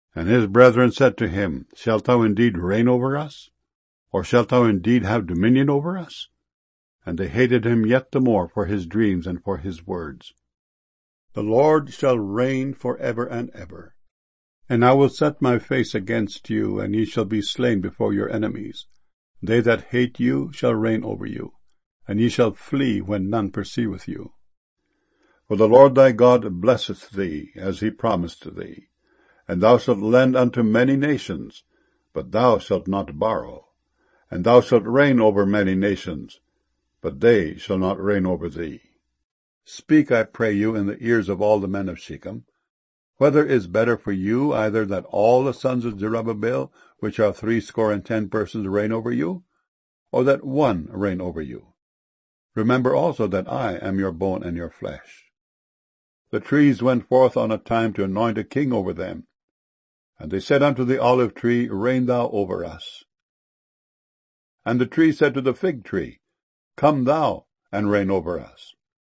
And his brethren said to him, Shalt thou indeed reign over us? Or shalt thou indeed have dominion over us? And they hated him yet the more for his dreams and for his words. The Lord shall reign for ever and ever. And I will set my face against you, and ye shall be slain before your enemies. They that hate you shall reign over you, and ye shall flee when none pursueth you. For the Lord thy God blesseth thee, as he promised thee. And thou shalt lend unto many nations, but thou shalt not borrow. And thou shalt reign over many nations, but they shall not reign over thee. Speak, I pray you, in the ears of all the men of Shechem, whether is better for you, either that all the sons of Zerubbabel, which are 70 persons, reign over you, or that one reign over you? Remember also that I am your bone and your flesh. The trees went forth on a time to anoint a king over them. And they said unto the olive tree, Reign thou over us. And the tree said to the fig tree, Come thou, and reign over us.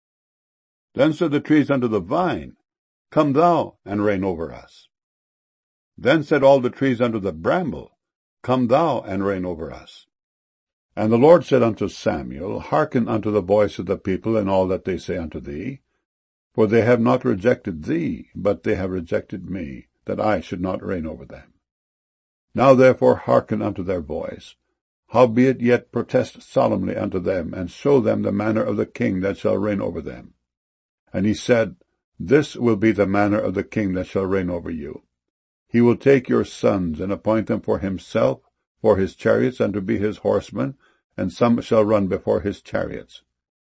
Then said the trees unto the vine, Come thou, and reign over us. Then said all the trees unto the bramble, Come thou, and reign over us. And the Lord said unto Samuel, Hearken unto the voice of the people in all that they say unto thee, for they have not rejected thee, but they have rejected me, that I should not reign over them. Now therefore hearken unto their voice. Howbeit yet protest solemnly unto them, and show them the manner of the king that shall reign over them. And he said, This will be the manner of the king that shall reign over you. He will take your sons, and appoint them for himself, for his chariots, and to be his horsemen, and some shall run before his chariots.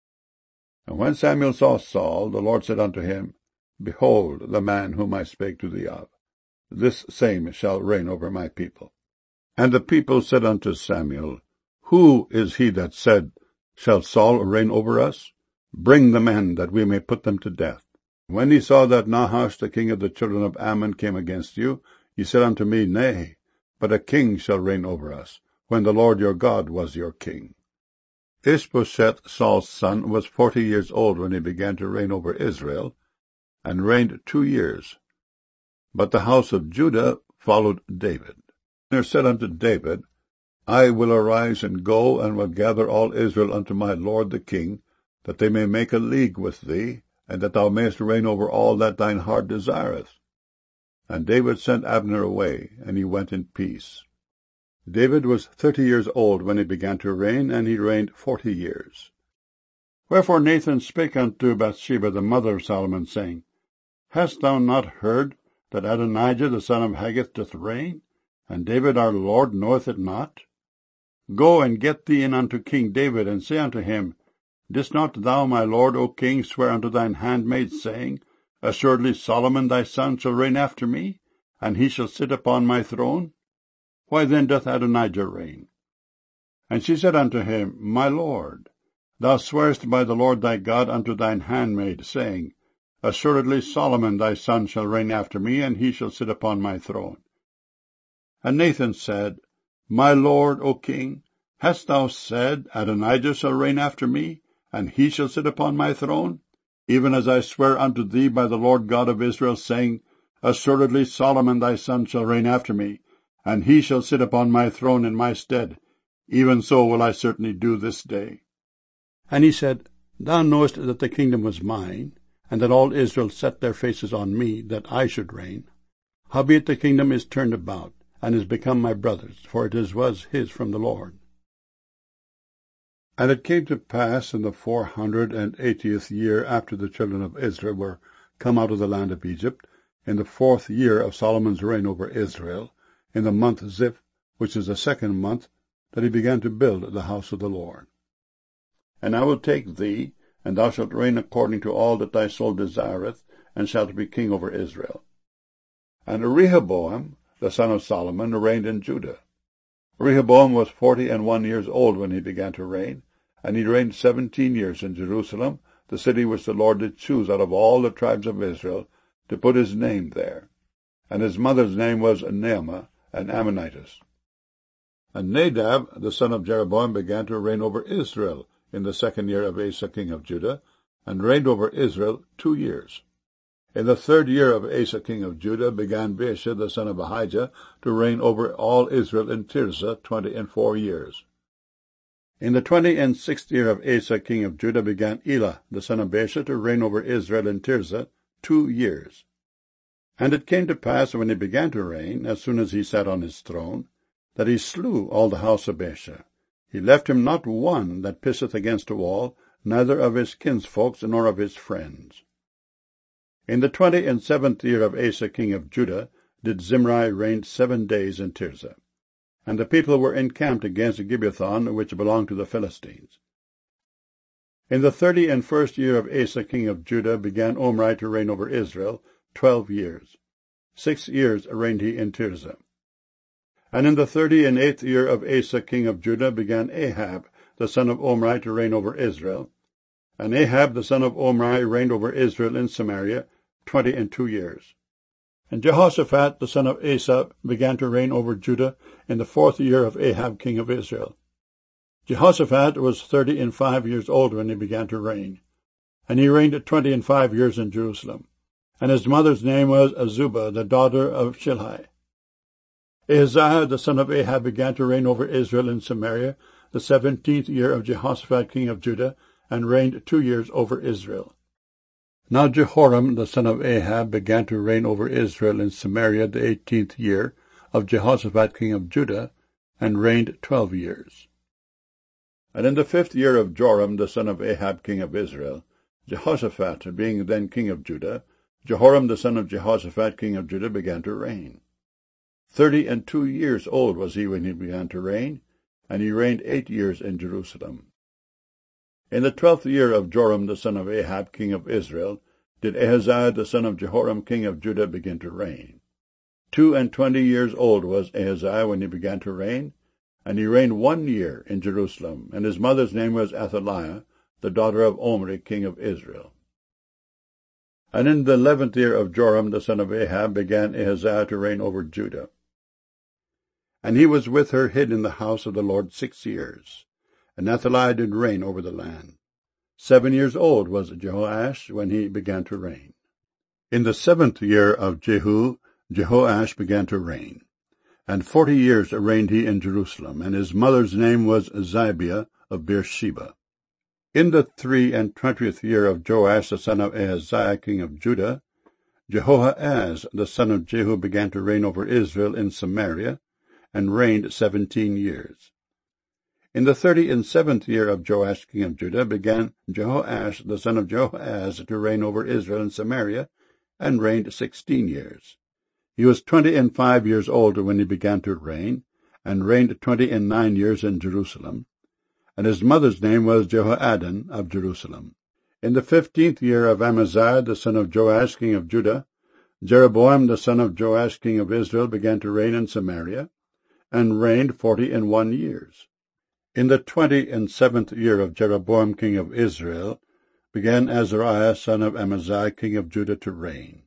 And when Samuel saw Saul, the Lord said unto him, Behold the man whom I spake to thee of. This same shall reign over my people. And the people said unto Samuel, Who is he that said, Shall Saul reign over us? Bring the men, that we may put them to death. When he saw that Nahash the king of the children of Ammon came against you, he said unto me, Nay, but a king shall reign over us, when the Lord your God was your king. Ishbosheth, Saul's son, was 40 years old when he began to reign over Israel, and reigned 2 years. But the house of Judah followed David. There said unto David, I will arise and go, and will gather all Israel unto my lord the king, that they may make a league with thee, and that thou mayest reign over all that thine heart desireth. And David sent Abner away, and he went in peace. David was 30 years old when he began to reign, and he reigned 40 years. Wherefore Nathan spake unto Bathsheba the mother of Solomon, saying, Hast thou not heard that Adonijah the son of Haggith doth reign, and David our Lord knoweth it not? Go and get thee in unto King David, and say unto him, Didst not thou, my lord, O king, swear unto thine handmaid, saying, Assuredly Solomon thy son shall reign after me, and he shall sit upon my throne? Why then doth Adonijah reign? And she said unto him, My lord, thou swarest by the Lord thy God unto thine handmaid, saying, Assuredly Solomon thy son shall reign after me, and he shall sit upon my throne. And Nathan said, My lord, O king, hast thou said, Adonijah shall reign after me, and he shall sit upon my throne? Even as I swear unto thee by the Lord God of Israel, saying, Assuredly Solomon thy son shall reign after me, and he shall sit upon my throne in my stead. Even so will I certainly do this day. And he said, Thou knowest that the kingdom was mine, and that all Israel set their faces on me, that I should reign. Howbeit the kingdom is turned about, and is become my brother's, for it was his from the Lord. And it came to pass in the 480th year after the children of Israel were come out of the land of Egypt, in the 4th year of Solomon's reign over Israel, in the month Ziph, which is the 2nd month, that he began to build the house of the Lord. And I will take thee, and thou shalt reign according to all that thy soul desireth, and shalt be king over Israel. And Rehoboam, the son of Solomon, reigned in Judah. Rehoboam was 41 years old when he began to reign, and he reigned 17 years in Jerusalem, the city which the Lord did choose out of all the tribes of Israel, to put his name there. And his mother's name was Naamah, an Ammonitess. And Nadab, the son of Jeroboam, began to reign over Israel in the 2nd year of Asa king of Judah, and reigned over Israel 2 years. In the 3rd year of Asa king of Judah began Baasha the son of Ahijah to reign over all Israel in Tirzah 24 years. In the 26th year of Asa king of Judah began Elah the son of Baasha to reign over Israel in Tirzah 2 years. And it came to pass when he began to reign, as soon as he sat on his throne, that he slew all the house of Baasha. He left him not one that pisseth against a wall, neither of his kinsfolks nor of his friends. In the 27th year of Asa king of Judah did Zimri reign 7 days in Tirzah. And the people were encamped against Gibbethon, which belonged to the Philistines. In the 31st year of Asa king of Judah began Omri to reign over Israel 12 years. 6 years reigned he in Tirzah. And in the 38th year of Asa king of Judah began Ahab the son of Omri to reign over Israel. And Ahab the son of Omri reigned over Israel in Samaria 22 years. And Jehoshaphat the son of Asa began to reign over Judah in the 4th year of Ahab king of Israel. Jehoshaphat was 35 years old when he began to reign, and he reigned 25 years in Jerusalem. And his mother's name was Azubah, the daughter of Shilhi. Ahaziah the son of Ahab began to reign over Israel in Samaria the 17th year of Jehoshaphat king of Judah, and reigned 2 years over Israel. Now Jehoram the son of Ahab began to reign over Israel in Samaria the 18th year of Jehoshaphat king of Judah, and reigned 12 years. And in the 5th year of Joram the son of Ahab king of Israel, Jehoshaphat being then king of Judah, Jehoram the son of Jehoshaphat king of Judah began to reign. 32 years old was he when he began to reign, and he reigned 8 years in Jerusalem. In the 12th year of Joram the son of Ahab king of Israel did Ahaziah the son of Jehoram king of Judah begin to reign. 22 years old was Ahaziah when he began to reign, and he reigned 1 year in Jerusalem, and his mother's name was Athaliah, the daughter of Omri king of Israel. And in the 11th year of Joram the son of Ahab began Ahaziah to reign over Judah. And he was with her hid in the house of the Lord 6 years. And Athaliah did reign over the land. 7 years old was Jehoash when he began to reign. In the 7th year of Jehu, Jehoash began to reign. And 40 years reigned he in Jerusalem, and his mother's name was Zibiah of Beersheba. In the 23rd year of Joash the son of Ahaziah king of Judah, Jehoahaz the son of Jehu began to reign over Israel in Samaria, and reigned 17 years. In the 37th year of Joash king of Judah began Jehoash the son of Jehoahaz to reign over Israel in Samaria, and reigned 16 years. He was 25 years old when he began to reign, and reigned 29 years in Jerusalem. And his mother's name was Jehoaddan of Jerusalem. In the 15th year of Amaziah the son of Joash king of Judah, Jeroboam the son of Joash king of Israel began to reign in Samaria, and reigned 41 years. In the 27th year of Jeroboam king of Israel began Azariah son of Amaziah king of Judah to reign.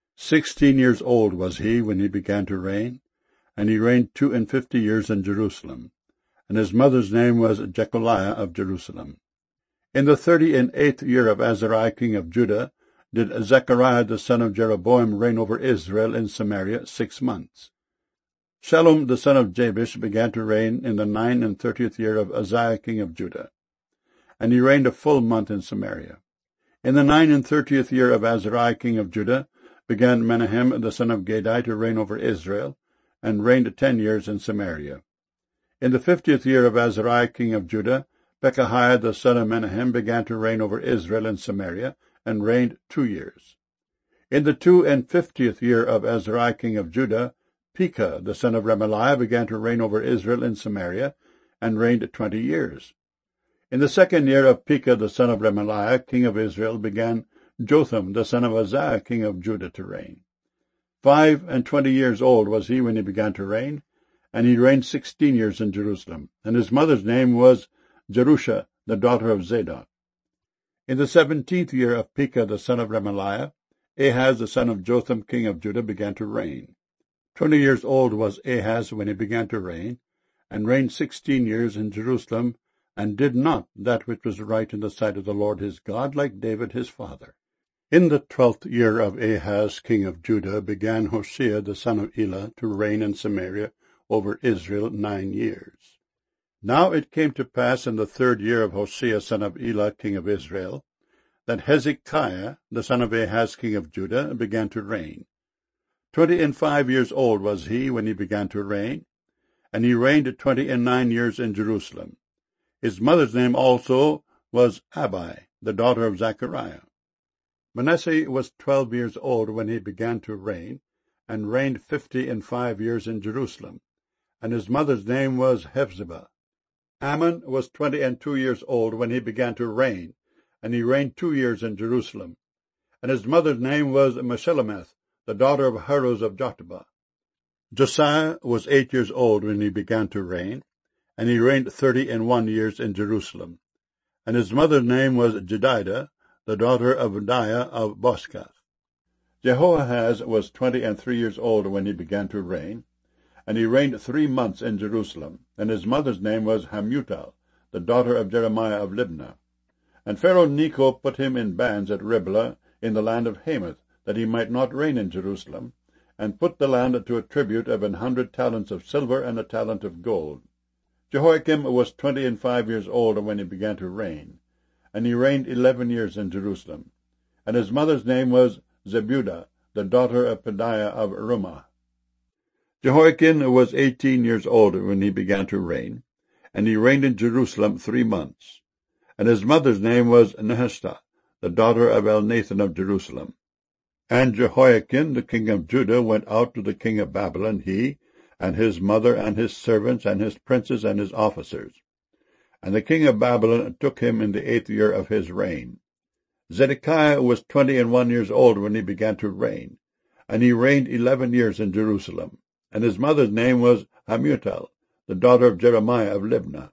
16 years old was he when he began to reign, and he reigned 52 years in Jerusalem, and his mother's name was Jecholiah of Jerusalem. In the 38th year of Azariah king of Judah did Zechariah the son of Jeroboam reign over Israel in Samaria 6 months. Shallum the son of Jabesh began to reign in the 39th year of Uzziah king of Judah, and he reigned a full month in Samaria. In the 39th year of Azariah king of Judah began Menahem the son of Gadai to reign over Israel, and reigned 10 years in Samaria. In the 50th year of Azariah king of Judah, Pekahiah the son of Menahem began to reign over Israel in Samaria, and reigned 2 years. In the 52nd year of Azariah king of Judah, Pekah the son of Remaliah began to reign over Israel in Samaria, and reigned 20 years. In the 2nd year of Pekah the son of Remaliah king of Israel began Jotham the son of Uzziah king of Judah to reign. 25 years old was he when he began to reign, and he reigned 16 years in Jerusalem, and his mother's name was Jerusha, the daughter of Zadok. In the 17th year of Pekah the son of Remaliah, Ahaz the son of Jotham king of Judah began to reign. 20 years old was Ahaz when he began to reign, and reigned 16 years in Jerusalem, and did not that which was right in the sight of the Lord his God, like David his father. In the 12th year of Ahaz king of Judah began Hoshea the son of Elah to reign in Samaria over Israel 9 years. Now it came to pass in the 3rd year of Hoshea son of Elah king of Israel, that Hezekiah the son of Ahaz king of Judah began to reign. 25 years old was he when he began to reign, and he reigned 29 years in Jerusalem. His mother's name also was Abi, the daughter of Zechariah. Manasseh was 12 years old when he began to reign, and reigned 55 years in Jerusalem, and his mother's name was Hephzibah. Ammon was 22 years old when he began to reign, and he reigned 2 years in Jerusalem, and his mother's name was Meshillemeth, the daughter of Haruz of Jotbah. Josiah was 8 years old when he began to reign, and he reigned 31 years in Jerusalem, and his mother's name was Jedidah, the daughter of Adiah of Boskath. Jehoahaz was 23 years old when he began to reign, and he reigned 3 months in Jerusalem, and his mother's name was Hamutal, the daughter of Jeremiah of Libnah. And Pharaoh Necho put him in bands at Riblah in the land of Hamath, that he might not reign in Jerusalem, and put the land to a tribute of 100 talents of silver and a talent of gold. Jehoiakim was 25 years old when he began to reign, and he reigned 11 years in Jerusalem. And his mother's name was Zebudah, the daughter of Pedaiah of Rumah. Jehoiakim was 18 years old when he began to reign, and he reigned in Jerusalem 3 months. And his mother's name was Nehushta, the daughter of Elnathan of Jerusalem. And Jehoiakim the king of Judah went out to the king of Babylon, he, and his mother, and his servants, and his princes, and his officers. And the king of Babylon took him in the 8th year of his reign. Zedekiah was 21 years old when he began to reign, and he reigned 11 years in Jerusalem. And his mother's name was Hamutal, the daughter of Jeremiah of Libnah.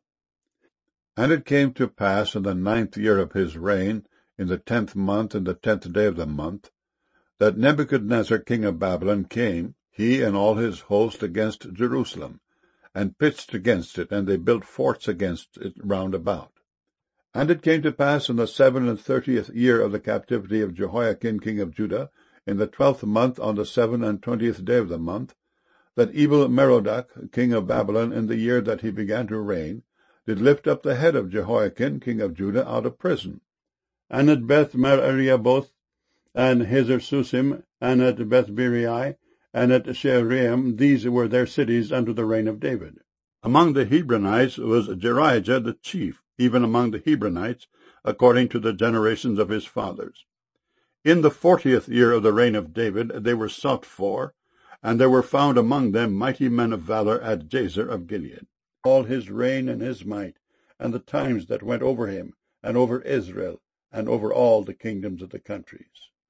And it came to pass in the 9th year of his reign, in the 10th month, in the 10th day of the month, that Nebuchadnezzar king of Babylon came, he and all his host, against Jerusalem, and pitched against it, and they built forts against it round about. And it came to pass in the 37th year of the captivity of Jehoiakim king of Judah, in the 12th month, on the 27th day of the month, that Evil-Merodach king of Babylon, in the year that he began to reign, did lift up the head of Jehoiakim king of Judah out of prison. And at Beth-Mariaboth, and Hazar-Susim, and at Beth-Birai, and at Shearim, these were their cities under the reign of David. Among the Hebronites was Jerijah the chief, even among the Hebronites, according to the generations of his fathers. In the 40th year of the reign of David they were sought for, and there were found among them mighty men of valor at Jazer of Gilead. All his reign and his might, and the times that went over him, and over Israel, and over all the kingdoms of the countries.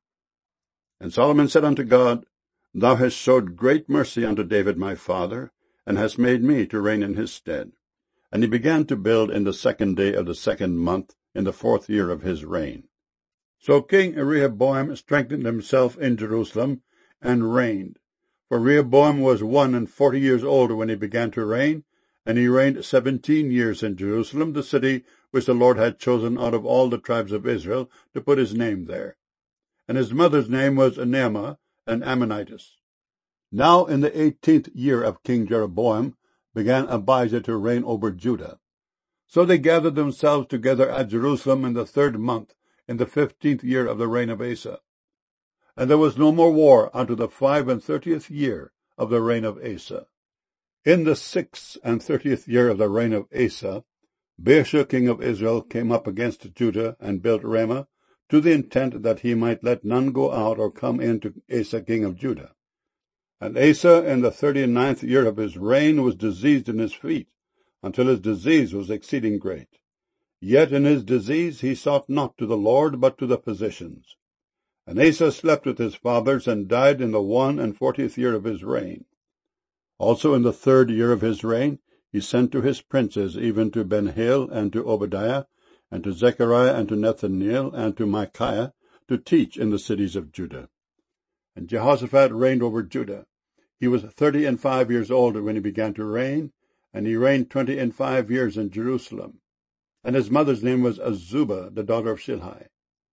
And Solomon said unto God, Thou hast showed great mercy unto David my father, and hast made me to reign in his stead. And he began to build in the 2nd day of the 2nd month, in the 4th year of his reign. So King Rehoboam strengthened himself in Jerusalem, and reigned. For Rehoboam was 41 years old when he began to reign, and he reigned 17 years in Jerusalem, the city which the Lord had chosen out of all the tribes of Israel to put his name there. And his mother's name was Naamah, an Ammonitess. Now in the 18th year of King Jeroboam began Abijah to reign over Judah. So they gathered themselves together at Jerusalem in the 3rd month, in the 15th year of the reign of Asa. And there was no more war unto the 35th year of the reign of Asa. In the 36th year of the reign of Asa, Baasha king of Israel came up against Judah, and built Ramah, to the intent that he might let none go out or come in to Asa king of Judah. And Asa in the 39th year of his reign was diseased in his feet, until his disease was exceeding great. Yet in his disease he sought not to the Lord, but to the physicians. And Asa slept with his fathers, and died in the 41st year of his reign. Also in the 3rd year of his reign he sent to his princes, even to Ben-Hail, and to Obadiah, and to Zechariah, and to Nethaneel, and to Micaiah, to teach in the cities of Judah. And Jehoshaphat reigned over Judah. He was 35 years old when he began to reign, and he reigned 25 years in Jerusalem. And his mother's name was Azubah, the daughter of Shilhi.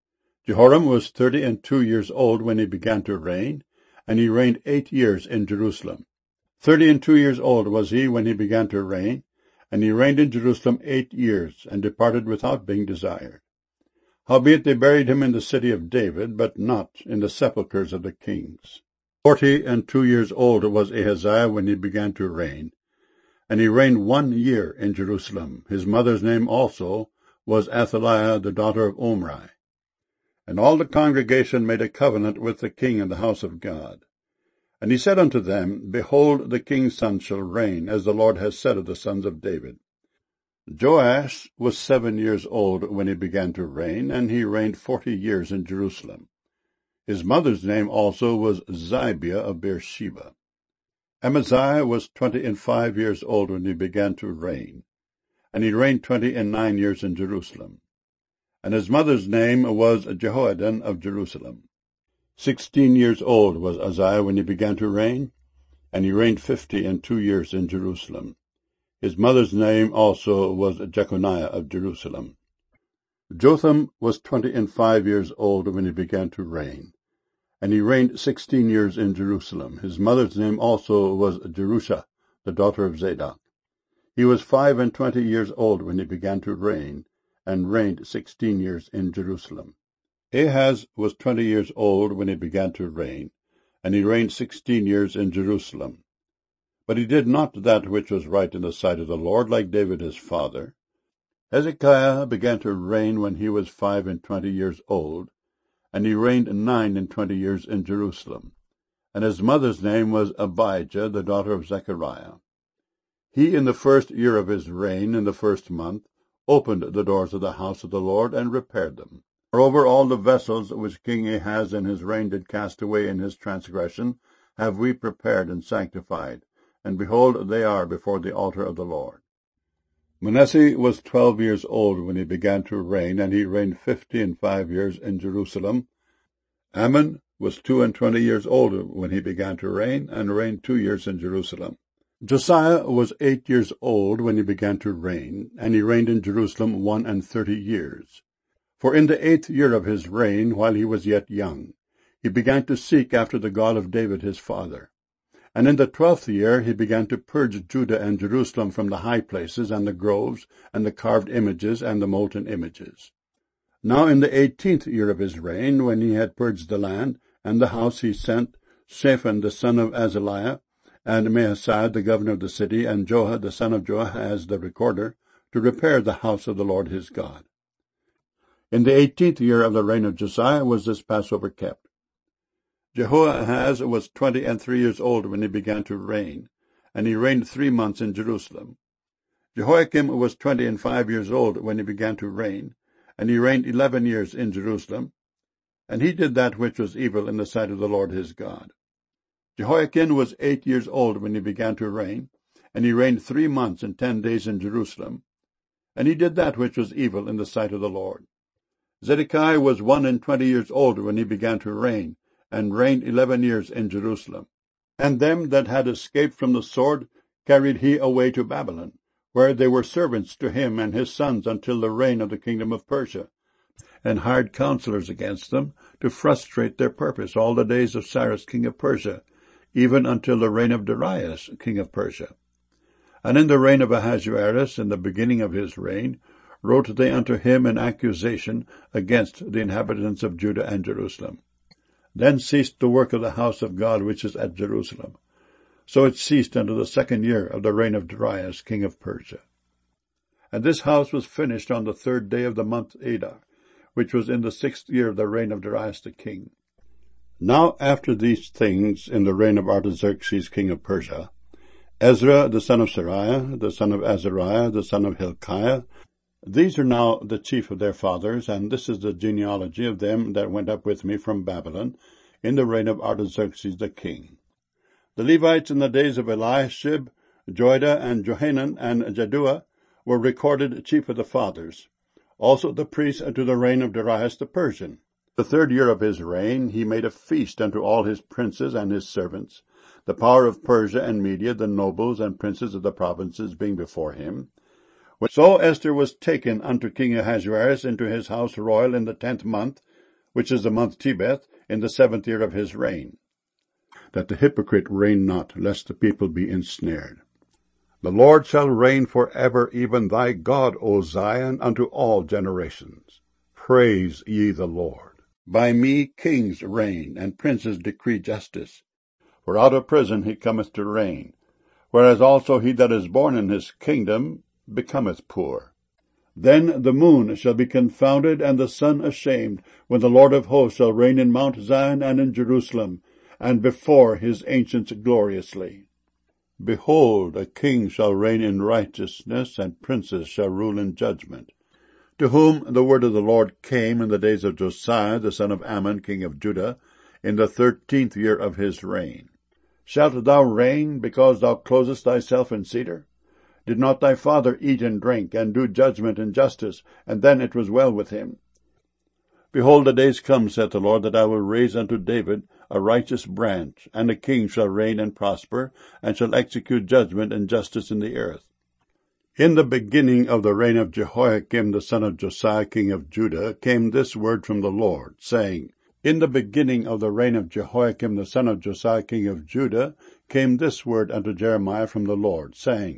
Jehoram was 32 years old when he began to reign, and he reigned 8 years in Jerusalem. 32 years old was he when he began to reign, and he reigned in Jerusalem 8 years, and departed without being desired. Howbeit they buried him in the city of David, but not in the sepulchres of the kings. 42 years old was Ahaziah when he began to reign, and he reigned 1 year in Jerusalem. His mother's name also was Athaliah, the daughter of Omri. And all the congregation made a covenant with the king in the house of God. And he said unto them, Behold, the king's son shall reign, as the Lord has said of the sons of David. Joash was 7 years old when he began to reign, and he reigned 40 years in Jerusalem. His mother's name also was Zibiah of Beersheba. Amaziah was 25 years old when he began to reign, and he reigned 29 years in Jerusalem. And his mother's name was Jehoaddan of Jerusalem. 16 years old was Uzziah when he began to reign, and he reigned 52 years in Jerusalem. His mother's name also was Jeconiah of Jerusalem. Jotham was 25 years old when he began to reign, and he reigned 16 years in Jerusalem. His mother's name also was Jerusha, the daughter of Zadok. He was 25 years old when he began to reign, and reigned 16 years in Jerusalem. Ahaz was 20 years old when he began to reign, and he reigned 16 years in Jerusalem. But he did not that which was right in the sight of the Lord, like David his father. Hezekiah began to reign when he was 25 years old, and he reigned 29 years in Jerusalem. And his mother's name was Abijah, the daughter of Zechariah. He, in the 1st year of his reign, in the 1st month, opened the doors of the house of the Lord, and repaired them. Moreover, all the vessels which King Ahaz in his reign did cast away in his transgression have we prepared and sanctified, and behold, they are before the altar of the Lord. Manasseh was 12 years old when he began to reign, and he reigned 55 years in Jerusalem. Ammon was 22 years old when he began to reign, and reigned 2 years in Jerusalem. Josiah was 8 years old when he began to reign, and he reigned in Jerusalem 31 years. For in the 8th year of his reign, while he was yet young, he began to seek after the God of David his father. And in the 12th year he began to purge Judah and Jerusalem from the high places, and the groves, and the carved images, and the molten images. Now in the 18th year of his reign, when he had purged the land and the house, he sent Shaphan the son of Azaliah, and Maaseiah the governor of the city, and Joah the son of Joahaz the recorder, to repair the house of the Lord his God. In the 18th year of the reign of Josiah was this Passover kept. Jehoahaz was 23 years old when he began to reign, and he reigned 3 months in Jerusalem. Jehoiakim was 25 years old when he began to reign, and he reigned 11 years in Jerusalem, and he did that which was evil in the sight of the Lord his God. Jehoiakim was 8 years old when he began to reign, and he reigned 3 months and 10 days in Jerusalem, and he did that which was evil in the sight of the Lord. Zedekiah was 21 years old when he began to reign, and reigned 11 years in Jerusalem. And them that had escaped from the sword carried he away to Babylon, where they were servants to him and his sons until the reign of the kingdom of Persia, and hired counselors against them to frustrate their purpose all the days of Cyrus king of Persia, even until the reign of Darius king of Persia. And in the reign of Ahasuerus, in the beginning of his reign, wrote they unto him an accusation against the inhabitants of Judah and Jerusalem. Then ceased the work of the house of God which is at Jerusalem. So it ceased unto the 2nd year of the reign of Darius king of Persia. And this house was finished on the 3rd day of the month Adar, which was in the 6th year of the reign of Darius the king. Now after these things, in the reign of Artaxerxes king of Persia, Ezra the son of Seraiah, the son of Azariah, the son of Hilkiah, these are now the chief of their fathers, and this is the genealogy of them that went up with me from Babylon, in the reign of Artaxerxes the king. The Levites in the days of Eliashib, Joiada, and Johanan, and Jaddua, were recorded chief of the fathers. Also the priests unto the reign of Darius the Persian. The 3rd year of his reign he made a feast unto all his princes and his servants, the power of Persia and Media, the nobles and princes of the provinces being before him. So Esther was taken unto King Ahasuerus into his house royal in the 10th month, which is the month Tebeth, in the 7th year of his reign. That the hypocrite reign not, lest the people be ensnared. The Lord shall reign for ever, even thy God, O Zion, unto all generations. Praise ye the Lord. By me kings reign, and princes decree justice. For out of prison he cometh to reign. Whereas also he that is born in his kingdom becometh poor. Then the moon shall be confounded, and the sun ashamed, when the Lord of hosts shall reign in Mount Zion and in Jerusalem, and before his ancients gloriously. Behold, a king shall reign in righteousness, and princes shall rule in judgment. To whom the word of the Lord came in the days of Josiah, the son of Ammon, king of Judah, in the 13th year of his reign. Shalt thou reign, because thou closest thyself in cedar? Did not thy father eat and drink, and do judgment and justice, and then it was well with him? Behold, the days come, saith the Lord, that I will raise unto David a righteous branch, and a king shall reign and prosper, and shall execute judgment and justice in the earth. In the beginning of the reign of Jehoiakim the son of Josiah king of Judah came this word from the Lord, saying, In the beginning of the reign of Jehoiakim the son of Josiah king of Judah came this word unto Jeremiah from the Lord, saying,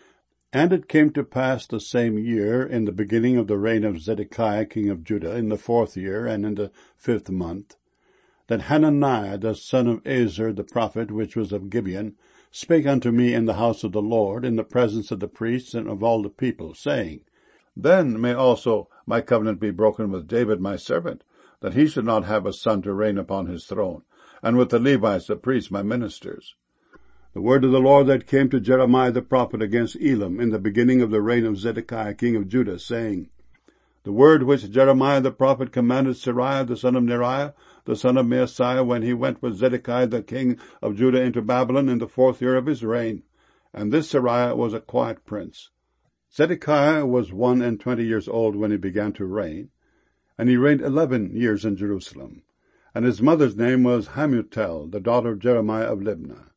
And it came to pass the same year, in the beginning of the reign of Zedekiah king of Judah, in the 4th year, and in the 5th month, that Hananiah the son of Azer the prophet, which was of Gibeon, spake unto me in the house of the Lord, in the presence of the priests and of all the people, saying, Then may also my covenant be broken with David my servant, that he should not have a son to reign upon his throne, and with the Levites the priests my ministers. The word of the Lord that came to Jeremiah the prophet against Elam in the beginning of the reign of Zedekiah king of Judah, saying, The word which Jeremiah the prophet commanded Seraiah the son of Neriah, the son of Maaseiah, when he went with Zedekiah the king of Judah into Babylon in the 4th year of his reign. And this Seraiah was a quiet prince. Zedekiah was 21 years old when he began to reign, and he reigned 11 years in Jerusalem. And his mother's name was Hamutal, the daughter of Jeremiah of Libnah.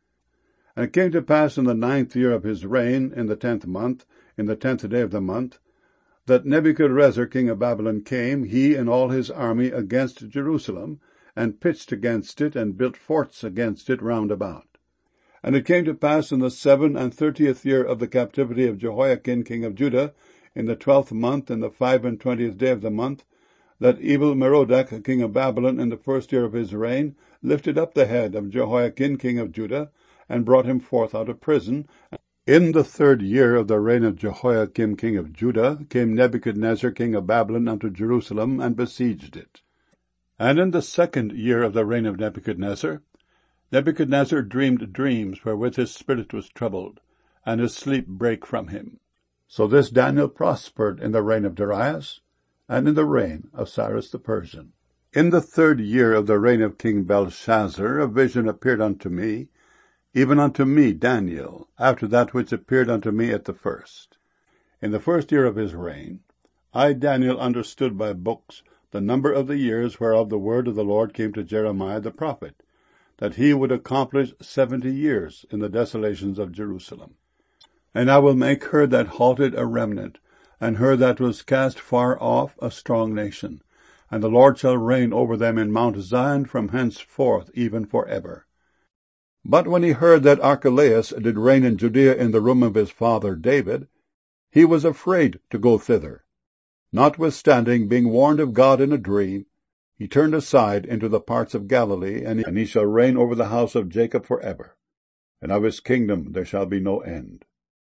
And it came to pass in the 9th year of his reign, in the 10th month, in the 10th day of the month, that Nebuchadrezzar king of Babylon came, he and all his army, against Jerusalem, and pitched against it, and built forts against it round about. And it came to pass in the 37th year of the captivity of Jehoiakim king of Judah, in the 12th month, in the 25th day of the month, that Evil-Merodach king of Babylon, in the 1st year of his reign, lifted up the head of Jehoiakim king of Judah, and brought him forth out of prison. In the 3rd year of the reign of Jehoiakim king of Judah came Nebuchadnezzar king of Babylon unto Jerusalem, and besieged it. And in the 2nd year of the reign of Nebuchadnezzar dreamed dreams wherewith his spirit was troubled, and his sleep brake from him. So this Daniel prospered in the reign of Darius, and in the reign of Cyrus the Persian. In the 3rd year of the reign of King Belshazzar a vision appeared unto me, even unto me, Daniel, after that which appeared unto me at the first. In the 1st year of his reign, I, Daniel, understood by books the number of the years whereof the word of the Lord came to Jeremiah the prophet, that he would accomplish 70 years in the desolations of Jerusalem. And I will make her that halted a remnant, and her that was cast far off a strong nation, and the Lord shall reign over them in Mount Zion from henceforth even for ever. But when he heard that Archelaus did reign in Judea in the room of his father David, he was afraid to go thither. Notwithstanding, being warned of God in a dream, he turned aside into the parts of Galilee, and he shall reign over the house of Jacob for ever, and of his kingdom there shall be no end.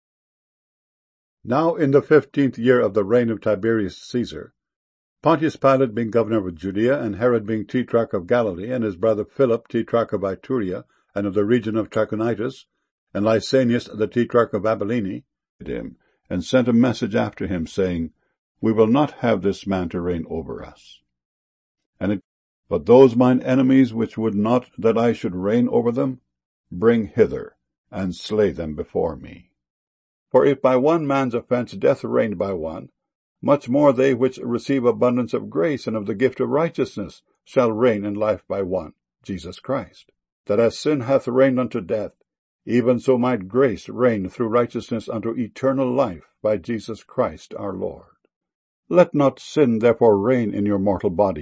Now in the 15th year of the reign of Tiberius Caesar, Pontius Pilate being governor of Judea, and Herod being tetrarch of Galilee, and his brother Philip tetrarch of Iturea, and of the region of Trachonitis, and Lysanias the tetrarch of Abilene, him, and sent a message after him, saying, We will not have this man to reign over us. But those mine enemies which would not that I should reign over them, bring hither, and slay them before me. For if by one man's offense death reigned by one, much more they which receive abundance of grace and of the gift of righteousness shall reign in life by one, Jesus Christ. That as sin hath reigned unto death, even so might grace reign through righteousness unto eternal life by Jesus Christ our Lord. Let not sin therefore reign in your mortal body,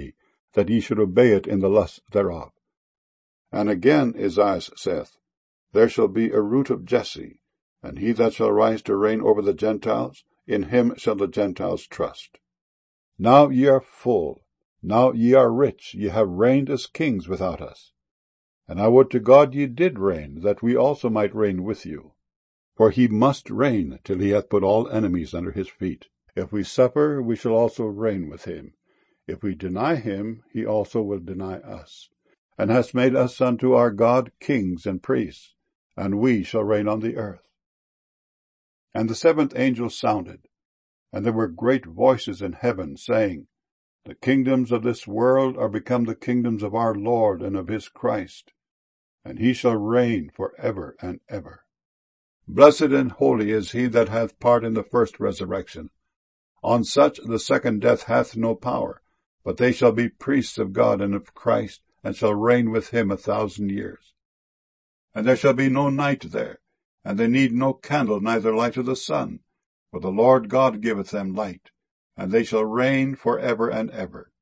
that ye should obey it in the lust thereof. And again Esaias saith, There shall be a root of Jesse, and he that shall rise to reign over the Gentiles, in him shall the Gentiles trust. Now ye are full, now ye are rich, ye have reigned as kings without us. And I would to God ye did reign, that we also might reign with you. For he must reign till he hath put all enemies under his feet. If we suffer, we shall also reign with him. If we deny him, he also will deny us. And hast made us unto our God kings and priests, and we shall reign on the earth. And the seventh angel sounded, and there were great voices in heaven, saying, The kingdoms of this world are become the kingdoms of our Lord and of his Christ, and he shall reign for ever and ever. Blessed and holy is he that hath part in the first resurrection. On such the second death hath no power, but they shall be priests of God and of Christ, and shall reign with him 1,000 years. And there shall be no night there, and they need no candle, neither light of the sun, for the Lord God giveth them light, and they shall reign for ever and ever.